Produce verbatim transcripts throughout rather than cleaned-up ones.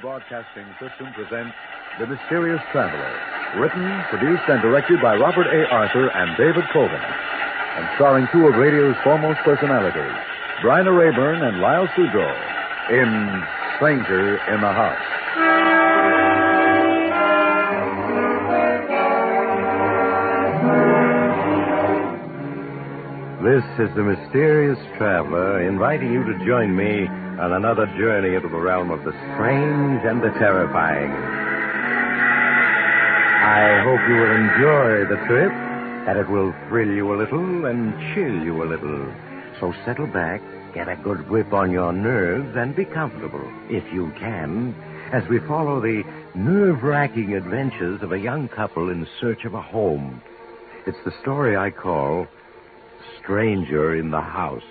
Broadcasting System presents The Mysterious Traveler, written, produced, and directed by Robert A. Arthur and David Coben, and starring two of radio's foremost personalities, Bryna Rayburn and Lyle Sudrow, in Stranger in the House. This is The Mysterious Traveler, inviting you to join me on another journey into the realm of the strange and the terrifying. I hope you will enjoy the trip, that it will thrill you a little and chill you a little. So settle back, get a good grip on your nerves, and be comfortable, if you can, as we follow the nerve-wracking adventures of a young couple in search of a home. It's the story I call Stranger in the House.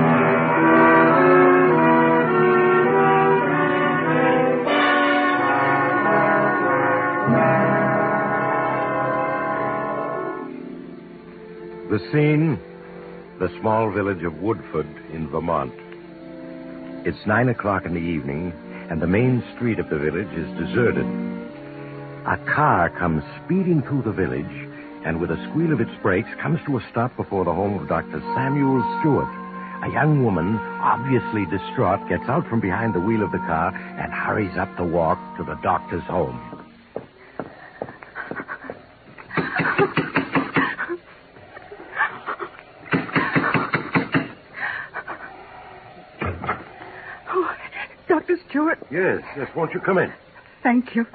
The scene, the small village of Woodford in Vermont. It's nine o'clock in the evening, and the main street of the village is deserted. A car comes speeding through the village, and with a squeal of its brakes, comes to a stop before the home of Doctor Samuel Stewart. A young woman, obviously distraught, gets out from behind the wheel of the car and hurries up the walk to the doctor's home. Oh, Doctor Stewart. Yes, yes, won't you come in? Thank you.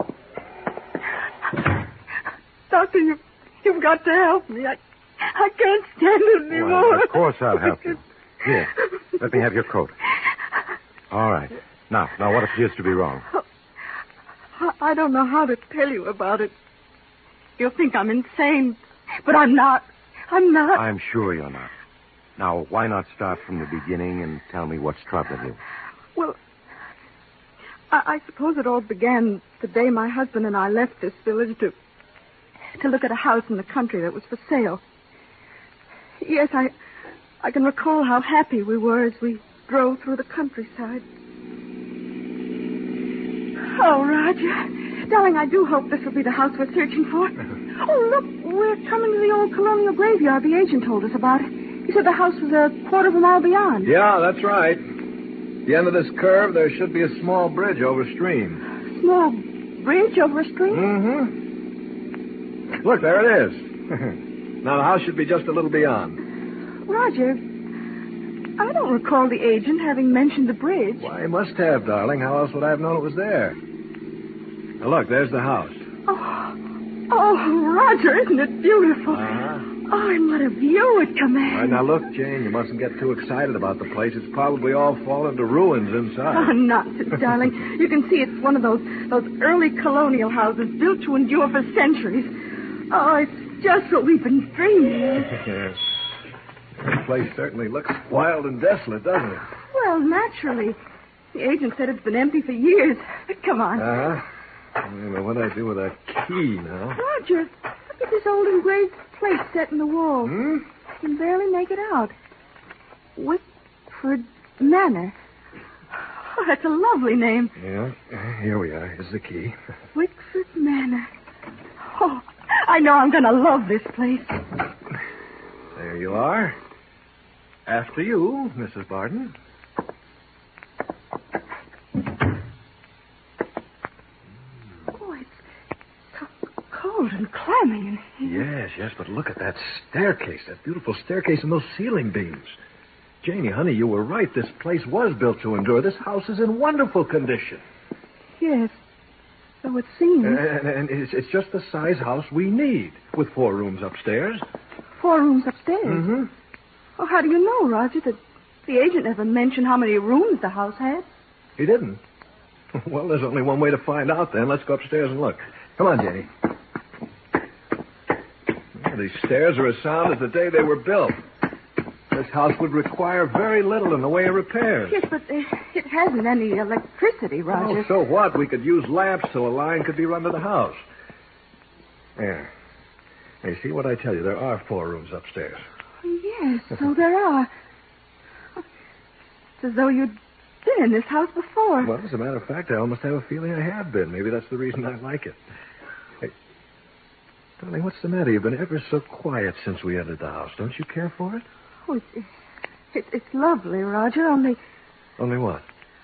Doctor, you... You've got to help me. I, I can't stand it anymore. Well, of course I'll help you. Here, let me have your coat. All right. Now, now, what appears to be wrong? I, I don't know how to tell you about it. You'll think I'm insane, but I'm not. I'm not. I'm sure you're not. Now, why not start from the beginning and tell me what's troubling you? Well, I, I suppose it all began the day my husband and I left this village to... to look at a house in the country that was for sale. Yes, I I can recall how happy we were as we drove through the countryside. Oh, Roger. Darling, I do hope this will be the house we're searching for. Oh, look, we're coming to the old colonial graveyard the agent told us about. He said the house was a quarter of a mile beyond. Yeah, that's right. At the end of this curve, there should be a small bridge over stream. Small bridge over a stream? Mm-hmm. Look, there it is. Now, the house should be just a little beyond. Roger, I don't recall the agent having mentioned the bridge. Why, he must have, darling. How else would I have known it was there? Now, look, there's the house. Oh, oh, Roger, isn't it beautiful? Uh-huh. Oh, and what a view it commands. All right, now, look, Jane, you mustn't get too excited about the place. It's probably all fallen to ruins inside. Oh, nonsense, darling. You can see it's one of those, those early colonial houses built to endure for centuries. Oh, it's just what we've been dreaming of. Yes. This place certainly looks wild and desolate, doesn't it? Well, naturally. The agent said it's been empty for years. Come on. Uh-huh. Well, what do I do with that key now? Roger, look at this old engraved plate set in the wall. Hmm? I can barely make it out. Whitford Manor. Oh, that's a lovely name. Yeah, here we are. Here's the key. Whitford Manor. Oh, I know I'm going to love this place. There you are. After you, Missus Barton. Oh, it's so cold and clammy in here. Yes, yes, but look at that staircase, that beautiful staircase and those ceiling beams. Janie, honey, you were right. This place was built to endure. This house is in wonderful condition. Yes, so it seems. And, and it's, it's just the size house we need, with four rooms upstairs. Four rooms upstairs? Mm-hmm. Oh, how do you know, Roger, that the agent never mentioned how many rooms the house had? He didn't. Well, there's only one way to find out, then. Let's go upstairs and look. Come on, Janie. Well, these stairs are as sound as the day they were built. This house would require very little in the way of repairs. Yes, but uh, it hasn't any electricity, Roger. Oh, so what? We could use lamps so a line could be run to the house. There. Hey, see what I tell you? There are four rooms upstairs. Yes, so there are. It's as though you'd been in this house before. Well, as a matter of fact, I almost have a feeling I have been. Maybe that's the reason I like it. Hey, darling, what's the matter? You've been ever so quiet since we entered the house. Don't you care for it? Oh, it's, it's, it's lovely, Roger, only... Only what?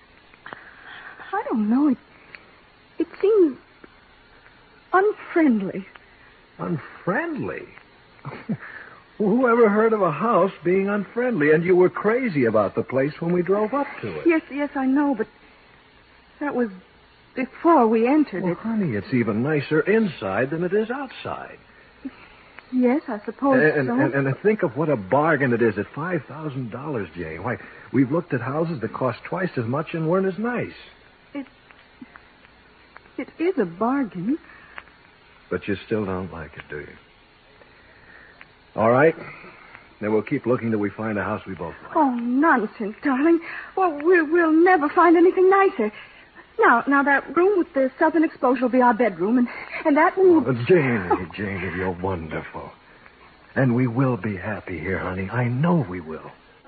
I don't know. It, it seems unfriendly. Unfriendly? Who ever heard of a house being unfriendly? And you were crazy about the place when we drove up to it. Yes, yes, I know, but that was before we entered Well, it. honey, it's even nicer inside than it is outside. Yes, I suppose And, so. and, and think of what a bargain it is at five thousand dollars, Jane. Why, we've looked at houses that cost twice as much and weren't as nice. It, it is a bargain. But you still don't like it, do you? All right. Then we'll keep looking till we find a house we both like. Oh, nonsense, darling. Well, we'll, we'll never find anything nicer. Now, now that room with the southern exposure will be our bedroom, and, and that room... Oh, Janie, Janie, you're wonderful. And we will be happy here, honey. I know we will.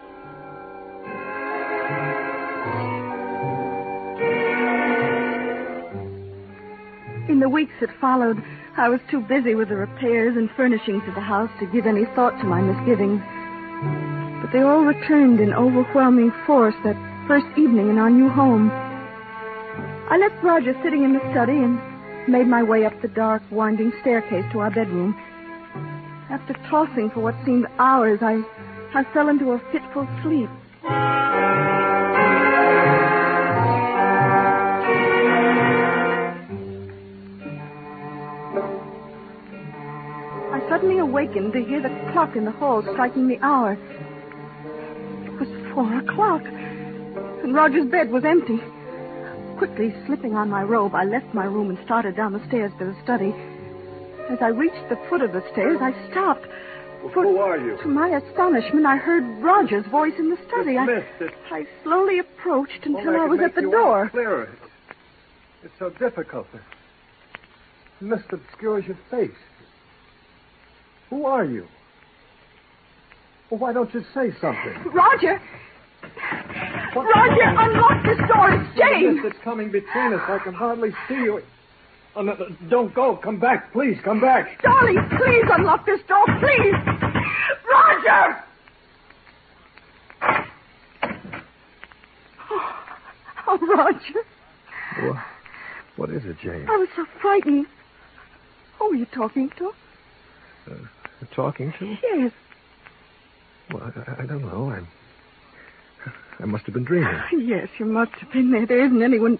In the weeks that followed, I was too busy with the repairs and furnishings of the house to give any thought to my misgivings. But they all returned in overwhelming force that first evening in our new home. I left Roger sitting in the study and made my way up the dark, winding staircase to our bedroom. After tossing for what seemed hours, I, I fell into a fitful sleep. I suddenly awakened to hear the clock in the hall striking the hour. It was four o'clock, and Roger's bed was empty. Quickly slipping on my robe, I left my room and started down the stairs to the study. As I reached the foot of the stairs, I stopped. For, Who are you? To my astonishment, I heard Roger's voice in the study. I, Dismissed. It's- I slowly approached until Only I can was make at the you door. out Clearer. It's so difficult. The mist obscures your face. Who are you? Well, why don't you say something? Roger! What- Roger, unlock this door. It's The Jane. mist that's coming between us. I can hardly see you. Oh, no, no, don't go. Come back, please. Come back. Darling, please unlock this door, please. Roger! Oh, oh Roger. What, what is it, Jane? I was so frightened. Who are you talking to? Uh, talking to? Yes. Well, I, I don't know. I'm... I must have been dreaming. Yes, you must have been there. There isn't anyone...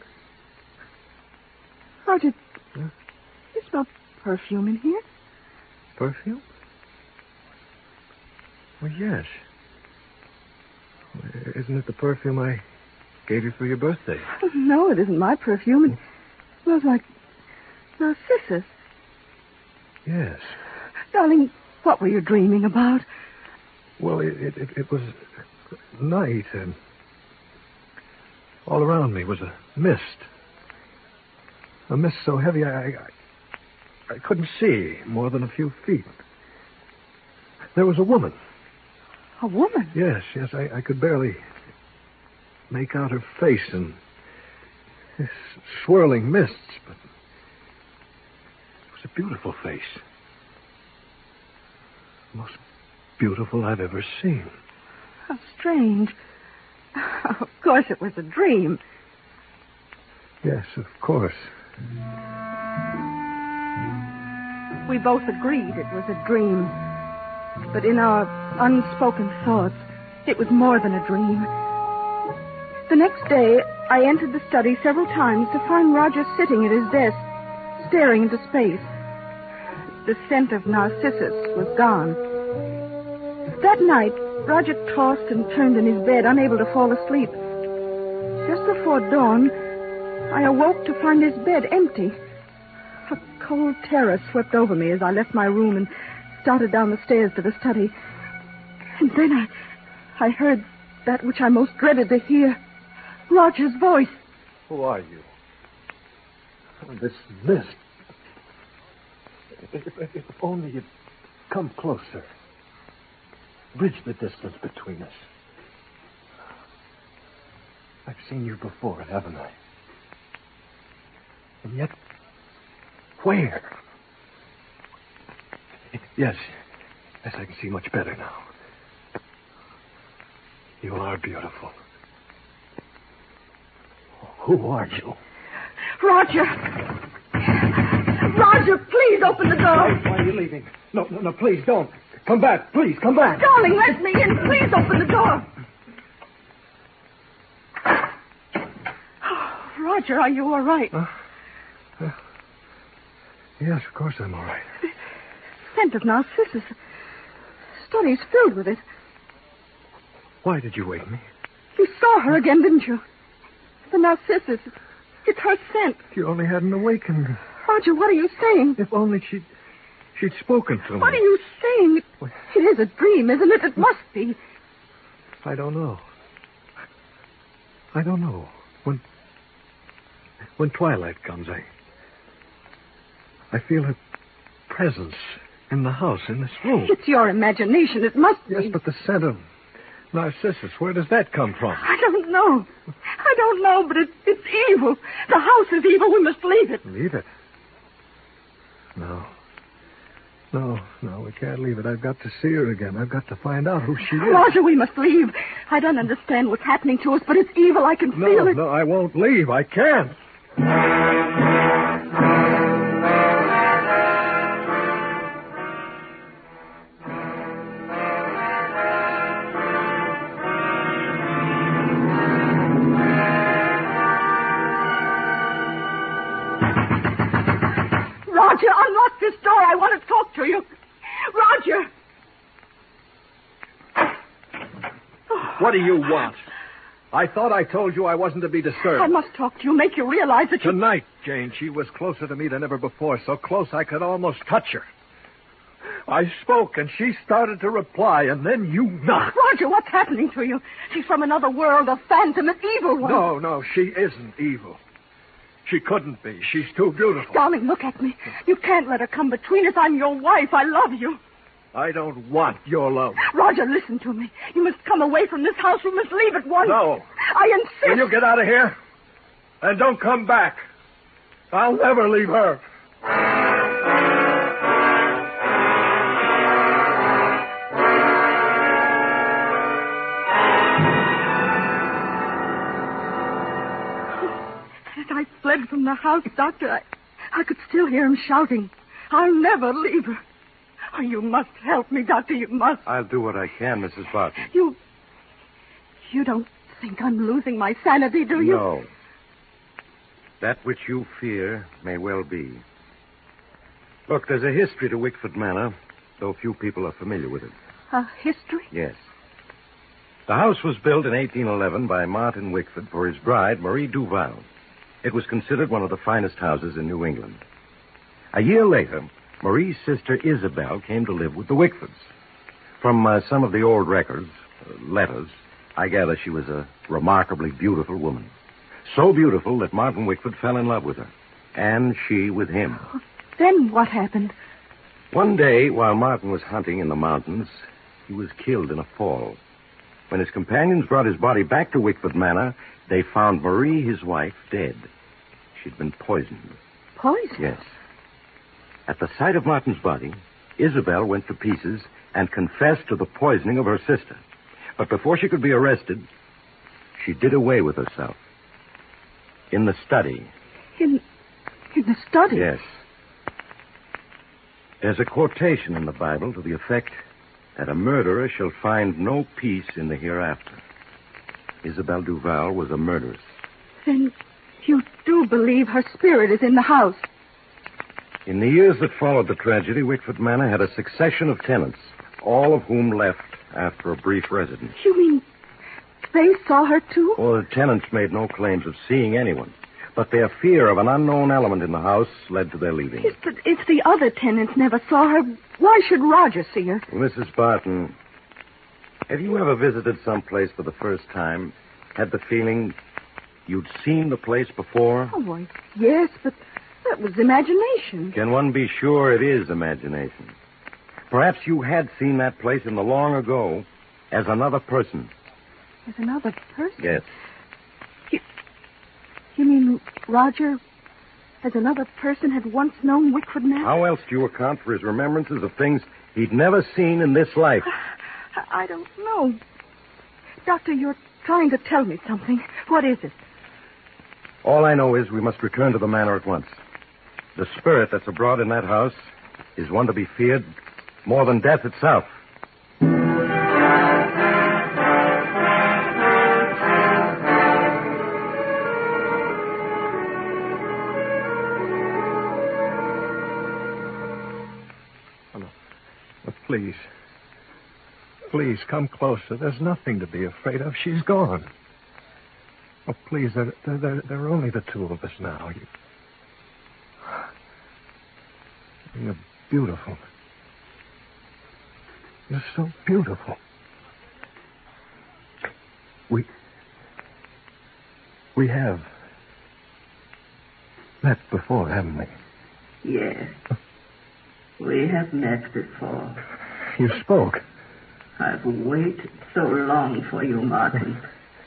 Roger, Huh? you smell perfume in here? Perfume? Well, yes. Isn't it the perfume I gave you for your birthday? No, it isn't my perfume. It smells like narcissus. Yes. Darling, what were you dreaming about? Well, it, it, it, it was night, and all around me was a mist. A mist so heavy I, I, I couldn't see more than a few feet. There was a woman. A woman? Yes, yes, I, I could barely make out her face in this swirling mists, but it was a beautiful face. The most beautiful I've ever seen. How strange. Of course it was a dream. Yes, of course. We both agreed it was a dream. But in our unspoken thoughts, it was more than a dream. The next day, I entered the study several times to find Roger sitting at his desk, staring into space. The scent of narcissus was gone. That night, Roger tossed and turned in his bed, unable to fall asleep. Just before dawn, I awoke to find his bed empty. A cold terror swept over me as I left my room and started down the stairs to the study. And then I, I heard that which I most dreaded to hear. Roger's voice. Who are you? Oh, this mist. If, if, if only you'd come closer. Bridge the distance between us. I've seen you before, haven't I? And yet, where? Yes. Yes, I can see much better now. You are beautiful. Who are you? Roger! Roger, please open the door. Why, why are you leaving? No, no, no, please don't. Come back, please, come back. Darling, let me in. Please open the door. Oh, Roger, are you all right? Uh, uh, yes, of course I'm all right. The scent of narcissus. Study's filled with it. Why did you wake me? You saw her again, didn't you? The narcissus. It's her scent. You only hadn't awakened me. Roger, what are you saying? If only she'd, she'd spoken to me. What are you saying? What? It is a dream, isn't it? It must be. I don't know. I don't know. When when twilight comes, I I feel her presence in the house, in this room. It's your imagination. It must be. Yes, but the scent of narcissus, where does that come from? I don't know. I don't know, but it, it's evil. The house is evil. We must leave it. Leave it? No. No, no, we can't leave it. I've got to see her again. I've got to find out who she is. Roger, we must leave. I don't understand what's happening to us, but it's evil. I can No, feel it. no, I won't leave. I can't. Roger, unlock this door. I want to talk to you. Roger! What do you want? I thought I told you I wasn't to be disturbed. I must talk to you, make you realize that you... Tonight, Jane, she was closer to me than ever before, so close I could almost touch her. I spoke, and she started to reply, and then you knocked. Roger, what's happening to you? She's from another world, a phantom, an evil one. No, no, she isn't evil. She couldn't be. She's too beautiful. Darling, look at me. You can't let her come between us. I'm your wife. I love you. I don't want your love. Roger, listen to me. You must come away from this house. We must leave at once. No. I insist. Will you get out of here? And don't come back. I'll never leave her. As I fled from the house, Doctor, I, I could still hear him shouting, I'll never leave her. Oh, you must help me, Doctor. You must. I'll do what I can, Missus Barton. You... You don't think I'm losing my sanity, do you? No. That which you fear may well be. Look, there's a history to Wickford Manor, though few people are familiar with it. A history? Yes. The house was built in eighteen eleven by Martin Wickford for his bride, Marie Duval. It was considered one of the finest houses in New England. A year later, Marie's sister Isabel came to live with the Wickfords. From uh, some of the old records, uh, letters, I gather she was a remarkably beautiful woman. So beautiful that Martin Wickford fell in love with her. And she with him. Then what happened? One day, while Martin was hunting in the mountains, he was killed in a fall. When his companions brought his body back to Wickford Manor, they found Marie, his wife, dead. She'd been poisoned. Poison? Yes. At the sight of Martin's body, Isabel went to pieces and confessed to the poisoning of her sister. But before she could be arrested, she did away with herself. In the study. In... in the study? Yes. There's a quotation in the Bible to the effect that a murderer shall find no peace in the hereafter. Isabel Duval was a murderess. Then you do believe her spirit is in the house? In the years that followed the tragedy, Wickford Manor had a succession of tenants, all of whom left after a brief residence. You mean they saw her too? Well, the tenants made no claims of seeing anyone, but their fear of an unknown element in the house led to their leaving. Yes, but if the other tenants never saw her, why should Roger see her? Well, Missus Barton, have you ever visited some place for the first time, had the feeling you'd seen the place before? Oh, why, yes, but that was imagination. Can one be sure it is imagination? Perhaps you had seen that place in the long ago as another person. As another person? Yes. You mean Roger, as another person, had once known Wickford Knapp? How else do you account for his remembrances of things he'd never seen in this life? I don't know. Doctor, you're trying to tell me something. What is it? All I know is we must return to the manor at once. The spirit that's abroad in that house is one to be feared more than death itself. Please. Please, come closer. There's nothing to be afraid of. She's gone. Oh, please, there, there, there, there are only the two of us now. You... You're beautiful. You're so beautiful. We... We have met before, haven't we? Yes. We have met before. You spoke. I've waited so long for you, Martin.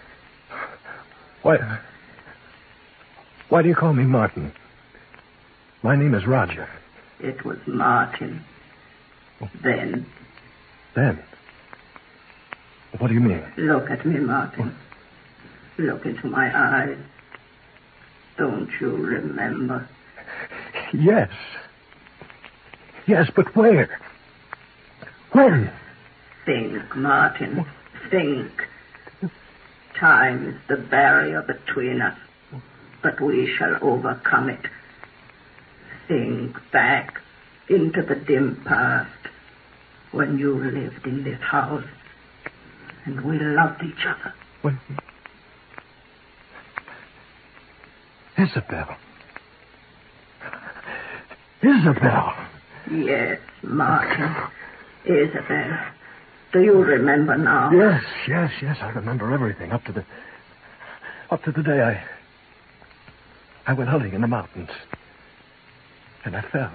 Why... Why do you call me Martin? My name is Roger. It was Martin. Then. Then? What do you mean? Look at me, Martin. Look into my eyes. Don't you remember? Yes. Yes, but where? When? Think, Martin. Think. Time is the barrier between us, but we shall overcome it. Think back into the dim past when you lived in this house and we loved each other. When... Isabel. Isabel. Yes, Martin. Isabel. Do you remember now? Yes, yes, yes. I remember everything up to the... Up to the day I... I went hunting in the mountains. And I fell.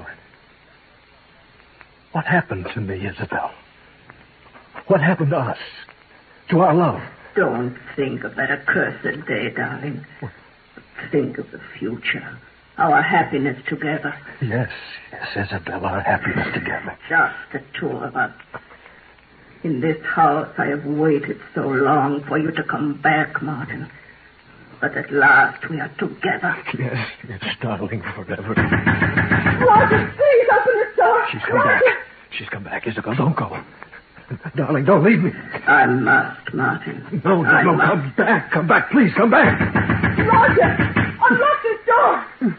What happened to me, Isabel? What happened to us? To our love? Don't think of that accursed day, darling. Think of the future. Our happiness together. Yes, yes, Isabel, our happiness together. Just the two of us. In this house, I have waited so long for you to come back, Martin. But at last, we are together. Yes, yes, darling, forever. Roger, please open the door. She's come back. She's come back, Isabel. Don't go. Darling, don't leave me. I must, Martin. No, no, I no, must. come back. Come back, please, come back. Roger, unlock this door.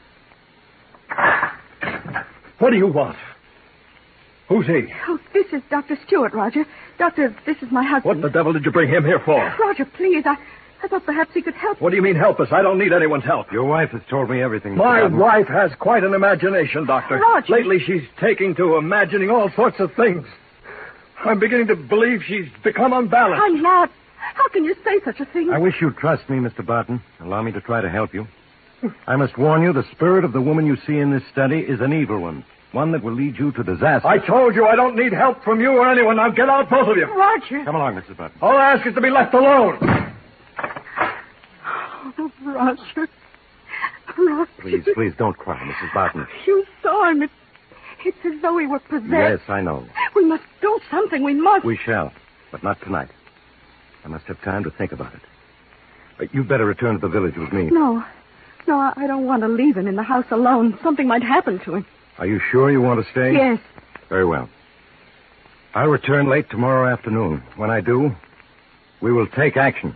What do you want? Who's he? Oh, this is Doctor Stewart, Roger. Doctor, this is my husband. What the devil did you bring him here for? Roger, please, I, I thought perhaps he could help. What do you mean help us? I don't need anyone's help. Your wife has told me everything. My Mister Gordon. wife has quite an imagination, Doctor. Roger. Lately she's taking to imagining all sorts of things. I'm beginning to believe she's become unbalanced. I'm not. How can you say such a thing? I wish you'd trust me, Mister Barton. Allow me to try to help you. I must warn you, the spirit of the woman you see in this study is an evil one. One that will lead you to disaster. I told you I don't need help from you or anyone. Now get out, both of you. Roger. Come along, Missus Barton. All I ask is to be left alone. Oh, Roger. Roger. Please, please don't cry, Missus Barton. You saw him. It, it's as though he were possessed. Yes, I know. We must do something. We must. We shall, but not tonight. I must have time to think about it. But you'd better return to the village with me. No. No, I I don't want to leave him in the house alone. Something might happen to him. Are you sure you want to stay? Yes. Very well. I'll return late tomorrow afternoon. When I do, we will take action.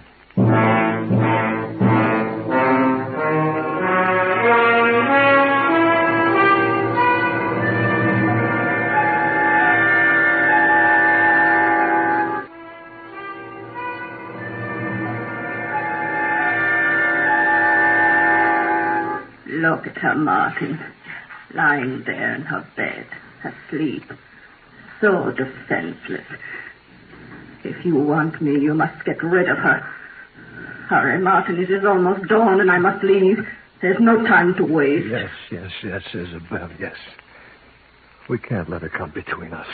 Look at her, Martin. Lying there in her bed, asleep. So defenseless. If you want me, you must get rid of her. Hurry, Martin, it is almost dawn and I must leave. There's no time to waste. Yes, yes, yes, Isabel, yes. We can't let her come between us.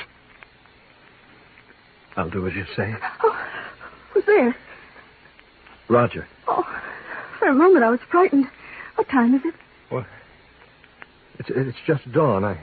I'll do as you say. Oh, who's there? Roger. Oh, For a moment, I was frightened. What time is it? Well, it's, it's just dawn. I...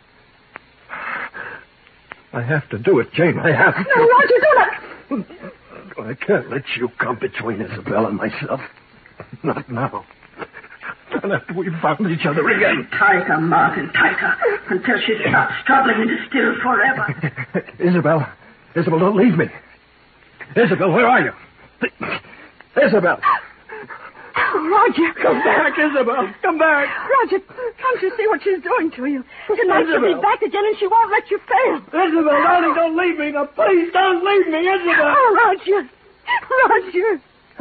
I have to do it, Jane. I have to. No, Roger, do not. I can't let you come between Isabel and myself. Not now. Not after we've found each other again. Tighter, Martin, tighter, until she stops struggling and is still forever. Isabel. Isabel, don't leave me. Isabel, where are you? Isabel. Roger. Come back, Isabel. Come back. Roger, can't you see what she's doing to you? Tonight she'll be Isabel. back again and she won't let you fail. Isabel, darling, don't leave me. Now, please don't leave me, Isabel. Oh, Roger. Roger.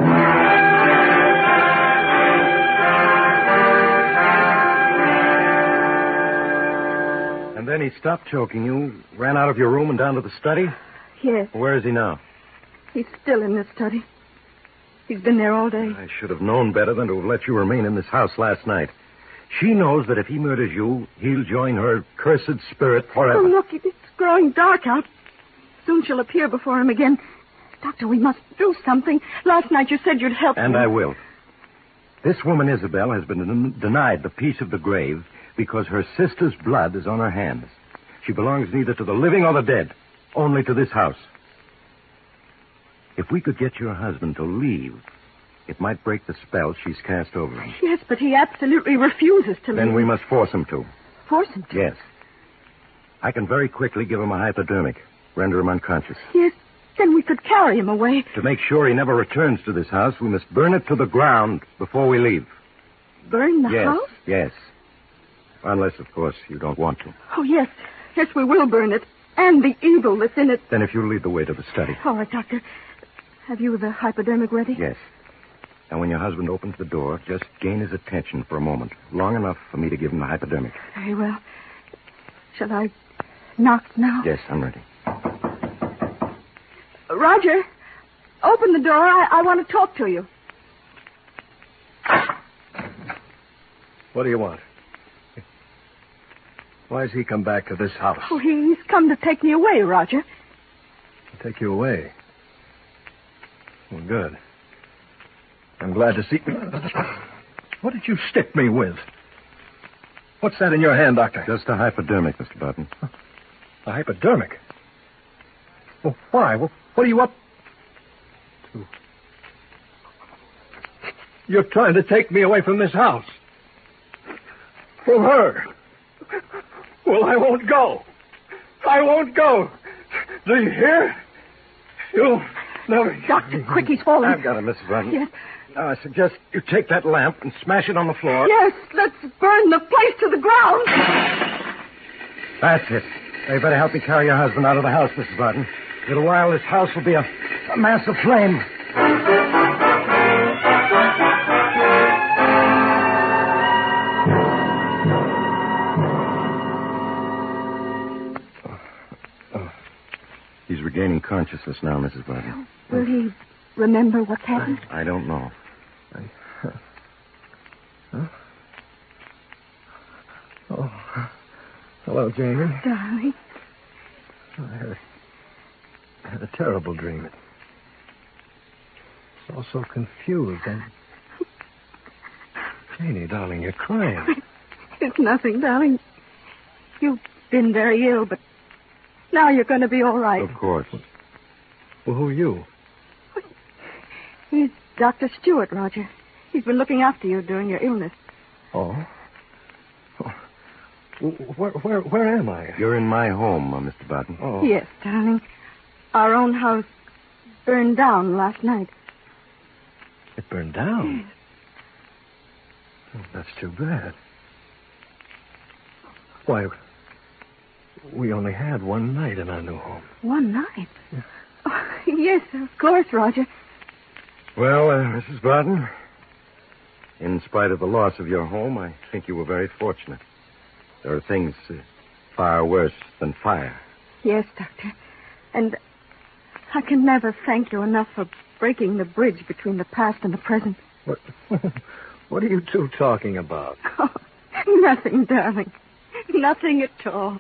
And then he stopped choking you, ran out of your room and down to the study? Yes, Where is he now? he's still in the study. He's been there all day. I should have known better than to have let you remain in this house last night. She knows that if he murders you, he'll join her cursed spirit forever. Oh, look, it's growing dark out. Soon she'll appear before him again. Doctor, we must do something. Last night you said you'd help And me. I will. This woman, Isabel, has been den- denied the peace of the grave because her sister's blood is on her hands. She belongs neither to the living or the dead, only to this house. If we could get your husband to leave, it might break the spell she's cast over him. Yes, but he absolutely refuses to leave. Then we must force him to. Force him to? Yes. I can very quickly give him a hypodermic, render him unconscious. Yes, then we could carry him away. To make sure he never returns to this house, we must burn it to the ground before we leave. Burn the yes, house? yes. Unless, of course, you don't want to. Oh, yes. Yes, we will burn it. And the evil that's in it. Then if you'll lead the way to the study. All right, Doctor. Have you the hypodermic ready? Yes. And when your husband opens the door, just gain his attention for a moment. Long enough for me to give him the hypodermic. Very well. Shall I knock now? Yes, I'm ready. Roger, open the door. I, I want to talk to you. What do you want? Why has he come back to this house? Oh, he, he's come to take me away, Roger. Take you away. Well, good. I'm glad to see... What did you stick me with? What's that in your hand, Doctor? Just a hypodermic, Mister Button. A hypodermic? Well, why? Well, what are you up to? You're trying to take me away from this house. From her. Well, I won't go. I won't go. Do you hear? You'll never... Doctor, quick, he's falling. I've got it, Missus Button. Yes. Now, I suggest you take that lamp and smash it on the floor. Yes, let's burn the place to the ground. That's it. Now, you better help me carry your husband out of the house, Missus Button. In a little while, this house will be a, a mass of flame. He's regaining consciousness now, Missus Button. Will he remember what happened? I don't know. I, uh, huh? Oh. Hello, Jamie. Darling. I had a, I had a terrible dream. It's all so confused. And... Janie, darling, you're crying. It's nothing, darling. You've been very ill, but now you're going to be all right. Of course. Well, who are you? He's Doctor Stewart, Roger. He's been looking after you during your illness. Oh? oh. Where, where, where am I? You're in my home, uh, Mister Button. Oh. Yes, darling. Our own house burned down last night. It burned down? Oh, that's too bad. Why, we only had one night in our new home. One night? Yeah. Oh, yes, of course, Roger. Well, uh, Missus Button, in spite of the loss of your home, I think you were very fortunate. There are things uh, far worse than fire. Yes, Doctor. And I can never thank you enough for breaking the bridge between the past and the present. What, what are you two talking about? Oh, nothing, darling. Nothing at all.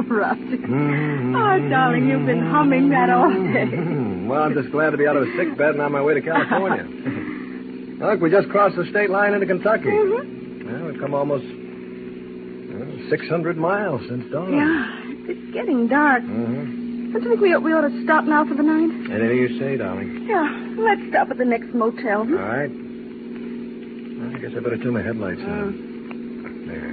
Roger. Mm-hmm. Oh, darling, you've been humming that all day. Mm-hmm. Well, I'm just glad to be out of a sick bed and on my way to California. Look, we just crossed the state line into Kentucky. Mm-hmm. Well, we've come almost well, six hundred miles since dawn. Yeah, it's getting dark. Mm-hmm. Don't you think we ought, we ought to stop now for the night? Anything you say, darling. Yeah, let's stop at the next motel. Hmm? All right. Well, I guess I better turn my headlights on. There.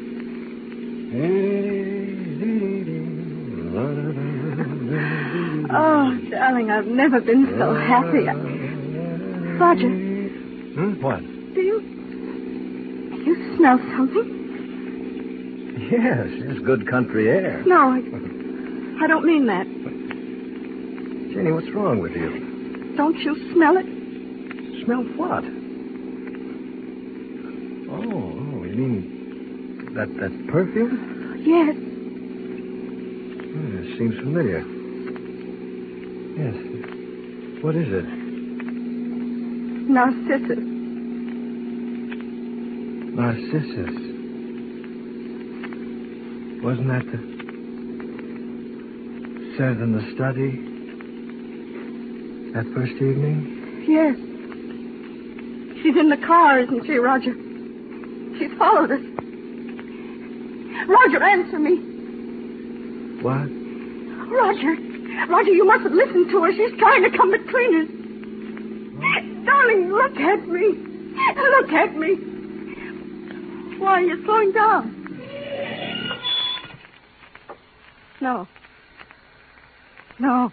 Oh, darling, I've never been so happy. I... Roger. Hmm? What? Do you... Do you smell something? Yes, it's good country air. No, I... I don't mean that. Jenny, what's wrong with you? Don't you smell it? Smell what? Oh, oh, you mean that, that perfume? Yes. Hmm, it seems familiar. Yes. What is it? Narcissus. Narcissus. Wasn't that the... said in the study that first evening? Yes. She's in the car, isn't she, Roger? She's followed us. Roger, answer me. What? Roger. Roger, you mustn't listen to her. She's trying to come between us. Darling, look at me. Look at me. Why are you slowing down? No. No.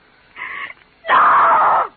No!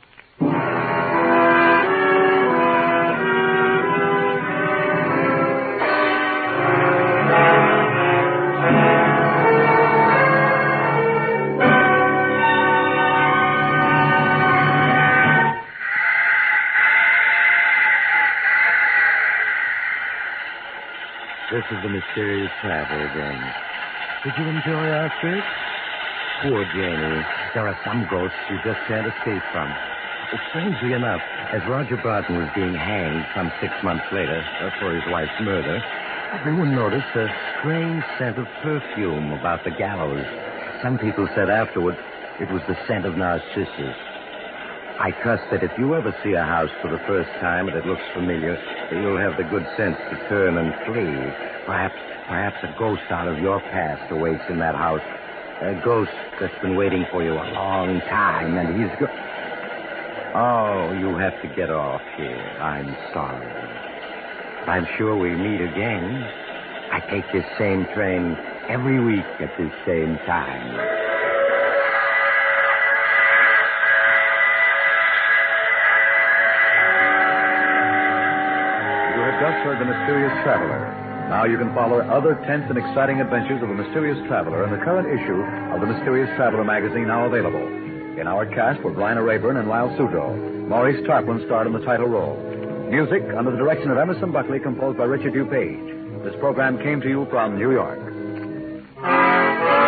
This is the Mysterious Traveler again. Did you enjoy our trip? Poor Janie. There are some ghosts you just can't escape from. Strangely enough, as Roger Barton was being hanged some six months later uh, for his wife's murder, everyone noticed a strange scent of perfume about the gallows. Some people said afterward it was the scent of narcissus. I trust that if you ever see a house for the first time and it looks familiar, you'll have the good sense to turn and flee. Perhaps, perhaps a ghost out of your past awaits in that house. A ghost that's been waiting for you a long time, and he's go... Oh, you have to get off here. I'm sorry. I'm sure we meet again. I take this same train every week at this same time. Just heard The Mysterious Traveler. Now you can follow other tense and exciting adventures of the Mysterious Traveler in the current issue of the Mysterious Traveler magazine, now available. In our cast were Bryna Rayburn and Lyle Sudo. Maurice Tarplin starred in the title role. Music under the direction of Emerson Buckley, composed by Richard DuPage. This program came to you from New York.